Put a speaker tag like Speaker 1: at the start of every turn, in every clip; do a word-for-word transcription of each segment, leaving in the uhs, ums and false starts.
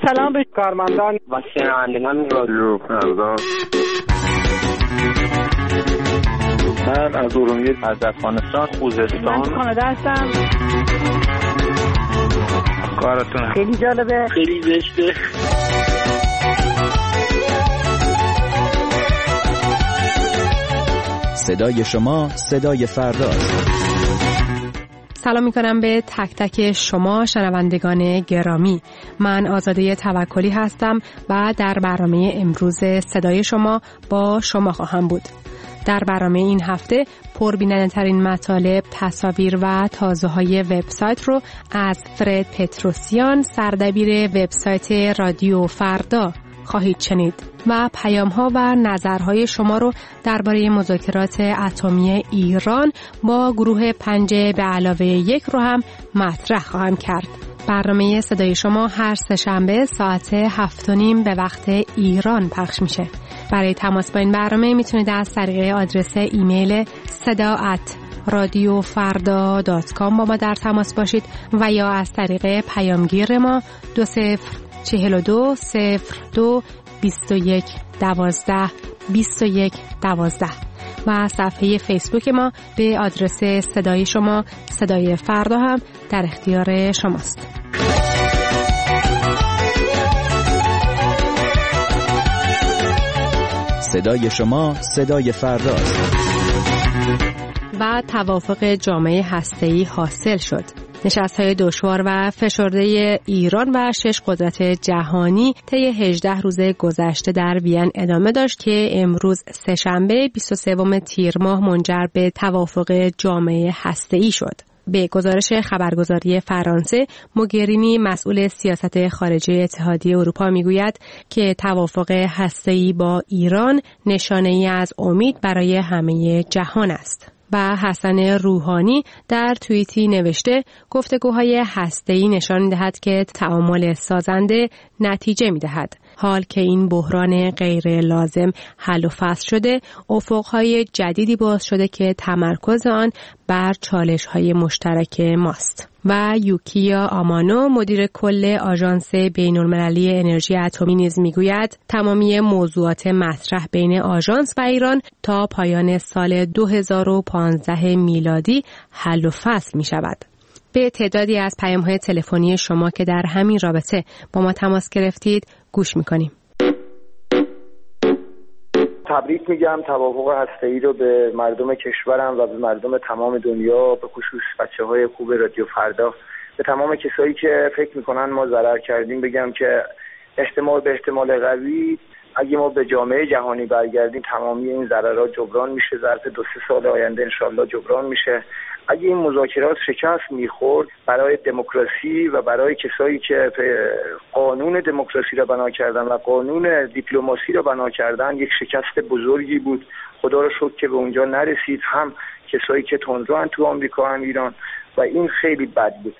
Speaker 1: سلام به
Speaker 2: کارمندان و شنوندگان رادیو فردا.
Speaker 3: من از ارومیه، از افغانستان، خوزستان،
Speaker 1: من کانادا هستم.
Speaker 3: کارتون
Speaker 1: خیلی جالبه،
Speaker 2: خیلی زشته.
Speaker 4: صدای شما صدای فرداست.
Speaker 5: سلام میکنم به تک تک شما شنوندگان گرامی. من آزاده توکلی هستم و در برنامه امروز صدای شما با شما خواهم بود. در برنامه این هفته پربیننده ترین مطالب، تصاویر و تازه های وبسایت رو از فرد پتروسیان، سردبیر وبسایت رادیو فردا خواهید شنید و پیام ها و نظرهای شما رو درباره مذاکرات اتمی ایران با گروه پنج به علاوه یک رو هم مطرح خواهم کرد. برنامه صدای شما هر سه‌شنبه ساعت هفت و نیم به وقت ایران پخش میشه. برای تماس با این برنامه میتونید از طریق آدرس ایمیل صدا ات رادیو فردا دات کام با ما در تماس باشید و یا از طریق پیامگیر ما دو صفر چهل و دو صفر دو بیست و یک دوازده بیست و یک دوازده و صفحه فیسبوک ما به آدرس صدای شما صدای فردا هم در اختیار شماست.
Speaker 4: صدای شما صدای فرداست.
Speaker 5: و توافق جامعه هسته‌ای حاصل شد. نشست‌های دشوار و فشرده ایران و شش قدرت جهانی طی هجده روز گذشته در وین ادامه داشت که امروز سه‌شنبه بیست و سوم تیر ماه منجر به توافق جامعه هسته‌ای شد. به گزارش خبرگزاری فرانسه، موگرینی مسئول سیاست خارجی اتحادیه اروپا میگوید که توافق هسته‌ای با ایران نشانه‌ای از امید برای همه جهان است. و حسن روحانی در توییتی نوشته گفتگوهای هسته‌ای نشان می‌دهد که تعامل سازنده نتیجه می‌دهد. حال که این بحران غیر لازم حل و فصل شده، افق‌های جدیدی باز شده که تمرکز آن بر چالش‌های مشترک ماست. و یوکیا آمانو مدیر کل آژانس بین‌المللی انرژی اتمی نیز میگوید تمامی موضوعات مطرح بین آژانس و ایران تا پایان سال دو هزار و پانزده میلادی حل و فصل می شود. به تعدادی از پیام‌های تلفنی شما که در همین رابطه با ما تماس گرفتید گوش می‌کنیم.
Speaker 2: تبریک میگم توافق هسته‌ای رو به مردم کشورم و به مردم تمام دنیا، به خصوص بچه‌های خوب رادیو فردا، به تمام کسایی که فکر میکنن ما ضرر کردیم بگم که احتمال به احتمال قوی اگه ما به جامعه جهانی برگردیم تمامی این ضررها جبران میشه، ظرف دو سه سال آینده انشالله جبران میشه. اگه این مذاکرات شکست میخورد، برای دموکراسی و برای کسایی که قانون دموکراسی را بنا کردن و قانون دیپلماسی را بنا کردن یک شکست بزرگی بود. خدا رو شکر که به اونجا نرسید، هم کسایی که تندروان تو آمریکا هم ایران، و این خیلی بد بود.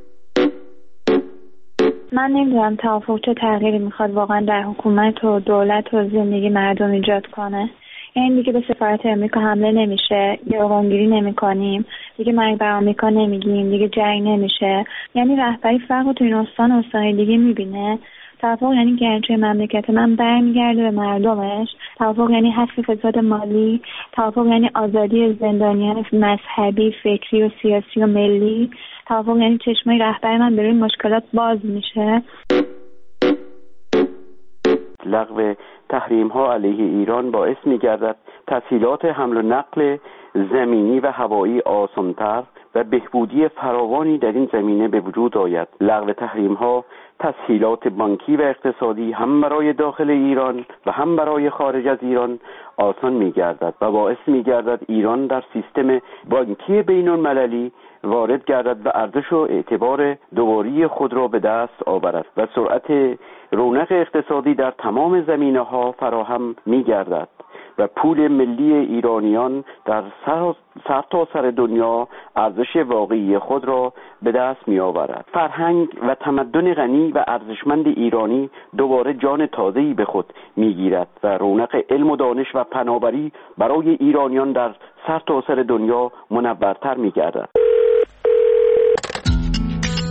Speaker 6: من نمیدونم توافق چه تغییری میخواد واقعا در حکومت و دولت و زندگی مردم ایجاد کنه. یعنی دیگه به سفارت امریکا حمله نمیشه، یارانگیری نمیکنیم، دیگه مرگ بر آمریکا نمیگیم، دیگه جنگ نمیشه. یعنی رهبری فرق رو تو این استان و استان دیگه میبینه. توافق یعنی گرانچه مملکت من برمیگرده به مردمش. توافق یعنی حذف فساد مالی. توافق یعنی آزادی زندانیان مذهبی، فکری و سیاسی و ملی. توافق یعنی چشمای رهبر من به روی مشکلات باز میشه.
Speaker 7: لغو تحریم ها علیه ایران باعث می گردد تسهیلات حمل و نقل زمینی و هوایی آسان‌تر و بهبودی فراوانی در این زمینه به وجود آید. لغو تحریم ها تسهیلات بانکی و اقتصادی هم برای داخل ایران و هم برای خارج از ایران آسان می گردد و باعث می گردد ایران در سیستم بانکی بین المللی وارد گردد و ارزش و اعتبار دوباره خود را به دست آورد و سرعت رونق اقتصادی در تمام زمینه‌ها فراهم می‌گردد و پول ملی ایرانیان در سر, سر تا سر دنیا ارزش واقعی خود را به دست می‌آورد. فرهنگ و تمدن غنی و ارزشمند ایرانی دوباره جان تازه‌ای به خود می‌گیرد و رونق علم و دانش و پناهبری برای ایرانیان در سر تا سر دنیا منورتر می‌گردد.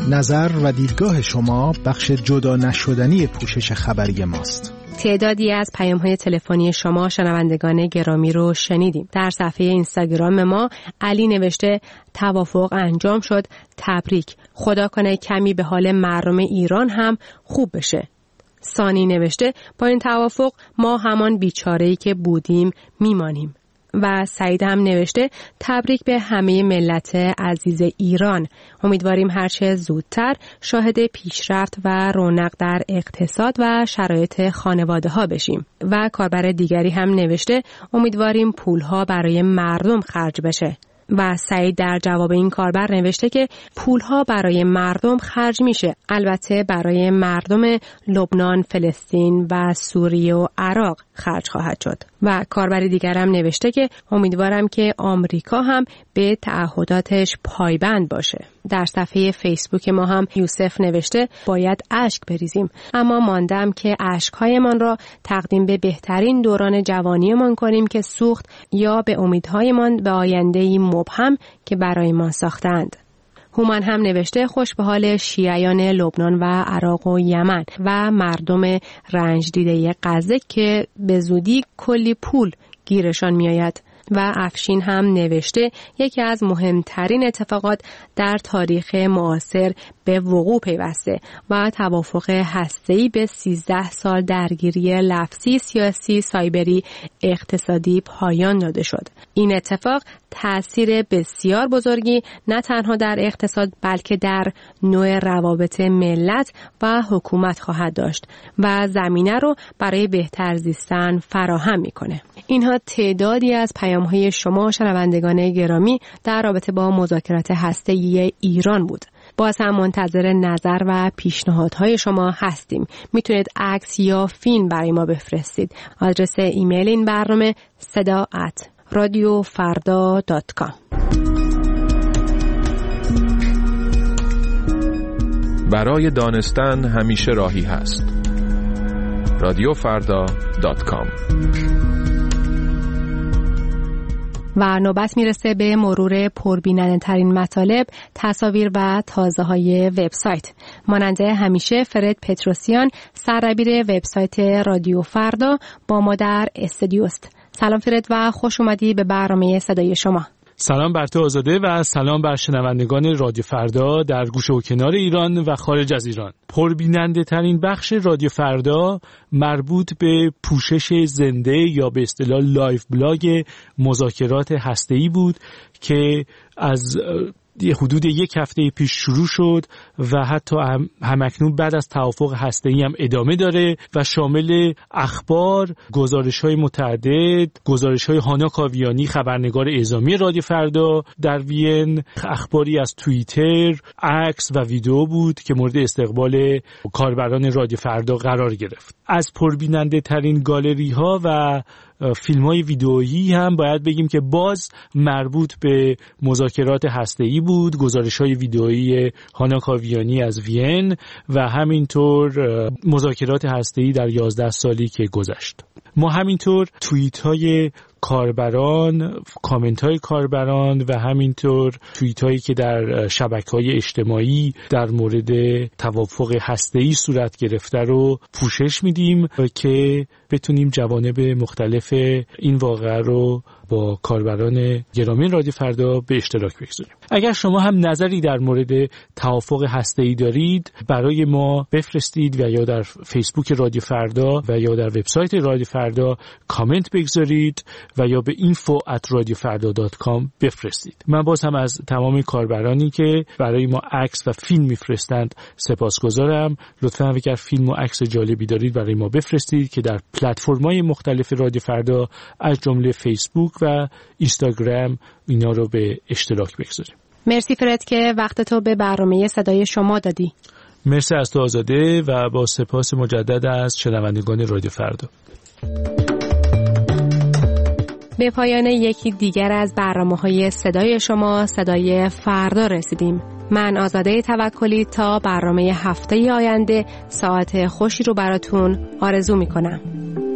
Speaker 1: نظر و دیدگاه شما بخش جدا نشدنی پوشش خبری ماست.
Speaker 5: تعدادی از پیام‌های تلفنی شما شنوندگان گرامی رو شنیدیم. در صفحه اینستاگرام ما علی نوشته توافق انجام شد، تبریک، خدا کنه کمی به حال مردم ایران هم خوب بشه. سانی نوشته با این توافق ما همان بیچاره‌ای که بودیم میمانیم. و سعید هم نوشته تبریک به همه ملت عزیز ایران. امیدواریم هرچه زودتر شاهد پیشرفت و رونق در اقتصاد و شرایط خانواده ها بشیم. و کاربر دیگری هم نوشته امیدواریم پولها برای مردم خرج بشه. و سعید در جواب این کاربر نوشته که پولها برای مردم خرج میشه، البته برای مردم لبنان، فلسطین و سوریه و عراق خرج خواهد شد. و کاربر دیگر هم نوشته که امیدوارم که آمریکا هم به تعهداتش پایبند باشه. در صفحه فیسبوک ما هم یوسف نوشته باید اشک بریزیم، اما ماندم که اشکهایمان را تقدیم به بهترین دوران جوانیمان کنیم که سوخت یا به امیدهایمان به آینده‌ای مبهم که برای ما ساختند. هومن هم نوشته خوش به حال شیعیان لبنان و عراق و یمن و مردم رنج دیده غزه که به زودی کلی پول گیرشان میآید. و افشین هم نوشته یکی از مهمترین اتفاقات در تاریخ معاصر به وقوع پیوسته و توافق هسته‌ای به سیزده سال درگیری لفظی، سیاسی، سایبری، اقتصادی پایان داده شد. این اتفاق تأثیر بسیار بزرگی نه تنها در اقتصاد بلکه در نوع روابط ملت و حکومت خواهد داشت و زمینه رو برای بهتر زیستن فراهم میکنه. اینها تعدادی از پیام‌های شما شنوندگان گرامی در رابطه با مذاکرات هسته‌ای ایران بود. باز هم منتظر نظر و پیشنهادهای شما هستیم. میتونید عکس یا فیلم برای ما بفرستید. آدرس ایمیل این برنامه صدا ات رادیو فردا دات کام.
Speaker 8: برای دانستن همیشه راهی هست. رادیو فردا دات کام.
Speaker 5: و نوبت میرسه به مرور پربیننده ترین مطالب، تصاویر و تازه های وبسایت. ماننده همیشه فرد پتروسیان، سردبیر وبسایت رادیو فردا با ما در استودیوست. سلام فرد و خوش اومدی به برنامه صدای شما.
Speaker 9: سلام بر تو آزاده و سلام بر شنوندگان رادیو فردا در گوشه و کنار ایران و خارج از ایران. پربیننده ترین بخش رادیو فردا مربوط به پوشش زنده یا به اصطلاح لایو بلاگ مذاکرات هسته‌ای بود که از حدود یک هفته پیش شروع شد و حتی هم همکنون بعد از توافق هسته‌ای هم ادامه داره و شامل اخبار، گزارش‌های متعدد، گزارش‌های هانا کاویانی خبرنگار اعزامی رادیو فردا در وین، اخباری از توییتر، عکس و ویدیو بود که مورد استقبال کاربران رادیو فردا قرار گرفت. از پربیننده ترین گالری ها و فیلم های ویدئویی هم باید بگیم که باز مربوط به مذاکرات هسته‌ای بود، گزارش های ویدئویی هانا کاویانی از وین و همینطور مذاکرات هسته‌ای در یازده سالی که گذشت. ما همینطور توییت های کاربران، کامنت های کاربران و همینطور توییت هایی که در شبکه های اجتماعی در مورد توافق هسته‌ای صورت گرفته رو پوشش میدیم که بتونیم جوانب مختلف این واقعه رو با کاربران گرامی رادیو فردا به اشتراک بگذاریم. اگر شما هم نظری در مورد توافق هسته‌ای دارید برای ما بفرستید و یا در فیسبوک رادیو فردا و یا در وبسایت رادیو فردا کامنت بگذارید و یا به اینفو ات رادیو فردا دات کام بفرستید. من باز هم از تمام کاربرانی که برای ما عکس و فیلم میفرستند سپاسگزارم. لطفاً اگر فیلم و عکس جالبی دارید برای ما بفرستید که در پلتفرم‌های مختلف رادیو فردا از جمله فیسبوک و اینستاگرام اینا رو به اشتراک بگذاریم.
Speaker 5: مرسی فرد که وقت تو به برنامه صدای شما دادی.
Speaker 9: مرسی از تو آزاده و با سپاس مجدد از شنوندگان رادیو فردا.
Speaker 5: به پایان یکی دیگر از برنامه‌های صدای شما، صدای فردا رسیدیم. من آزاده توکلی تا برنامه هفته آینده ساعت خوشی رو براتون آرزو می‌کنم.